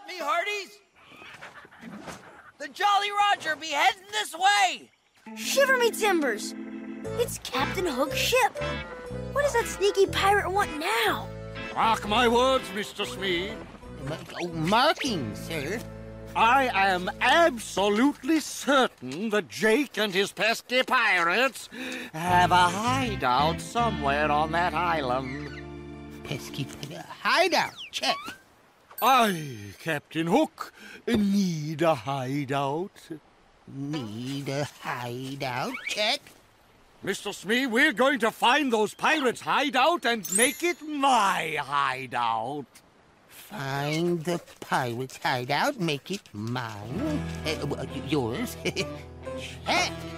me, hearties! The Jolly Roger be heading this way! Shiver me timbers! It's Captain Hook's ship. What does that sneaky pirate want now? Mark my words, Mr. Smee. Marking, sir. I am absolutely certain that Jake and his pesky pirates have a hideout somewhere on that island. Pesky hideout, check. I, Captain Hook, need a hideout. Need a hideout, check. Mr. Smee, we're going to find those pirates' hideout and make it my hideout. Find the pirate's hideout, make it mine. Yours. Check.